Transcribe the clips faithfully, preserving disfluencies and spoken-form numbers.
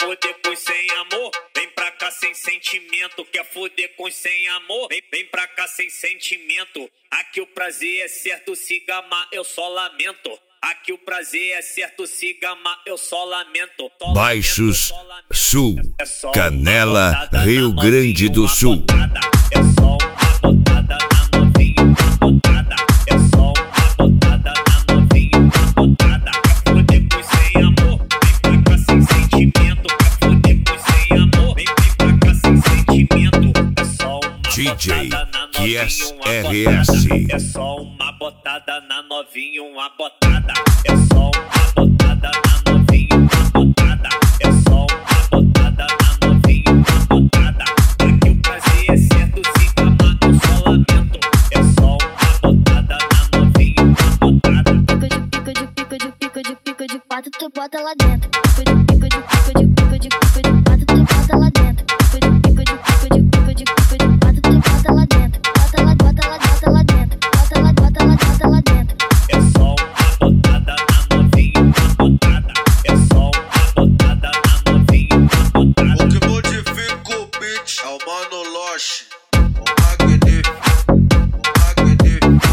foder com sem amor? Vem pra cá sem sentimento. Quer foder com sem amor? Vem, vem pra cá sem sentimento. Aqui o prazer é certo, se gamar eu só lamento. Aqui o prazer é certo, se gamar eu só lamento. Só Baixos lamento, só lamento. Sul, É só Canela, botada Rio na Grande novinha, do uma Sul. botada. É só uma botada na novinha, uma botada. É só uma botada na novinha, uma botada. Quer foder com sem amor? Vem pra cá sem sentimento. Quer foder com sem amor? Vem, vem pra cá sem sentimento. É só uma D J botada na Q S novinha, uma R S. botada. É só uma botada na novinha, uma botada. É só uma botada na novinha, uma botada. É só uma botada na novinha, uma botada. Aqui o prazer é certo, se gamar eu só lamento. É só uma botada na novinha, uma botada. Pico de pico de pico de pico de pico de quatro, tu bota lá dentro. Pico de pico de pico de pico de pico de quatro, tu bota lá dentro. Pico de pico de pico de pico de pico de quatro, tu bota lá dentro. Bota lá, bota lá, bota lá dentro. Bota lá, bota lá, bota lá dentro. É só uma botada na novinha, uma botada. É só uma botada na novinha, uma botada. O que modifica o beat é o Mano Loche, o magnífico, o magnífico.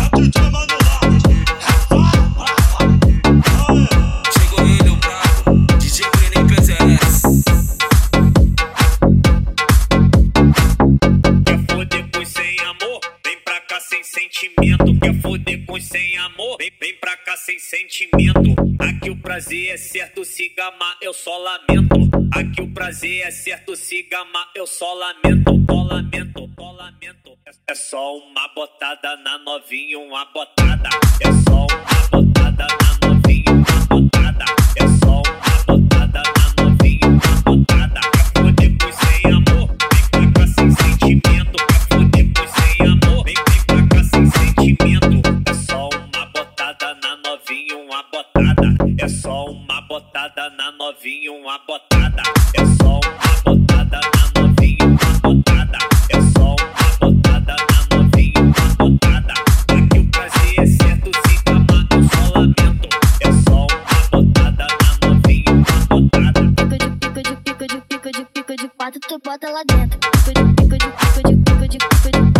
Chegou ele, o brabo, D J Breno P Z S. Quer foder com sem amor? Vem pra cá sem sentimento. Quer foder com sem amor? Vem, vem pra cá sem sentimento. Aqui o prazer é certo, se gamar eu só lamento. Aqui o prazer é certo, se gamar eu só lamento. Só lamento, só lamento. É, é só uma botada na novinha, uma botada. É só uma botada na novinha, uma botada. É só uma botada na novinha, uma botada. Quer foder com sem amor? Vem pra cá sem sentimento. Quer foder com sem amor? Vem, vem pra cá sem sentimento. É só uma botada na novinha, uma botada. É só uma botada na novinha, uma botada. É só uma botada na novinha, uma botada. É só uma botada na novinha, uma botada. Aqui o prazer é certo, se gamar eu só lamento. É só uma botada na novinha, uma botada. Pico de pico de pico de pico de pico de quatro, tu bota lá dentro. Pico de pico de pico de pico de pico de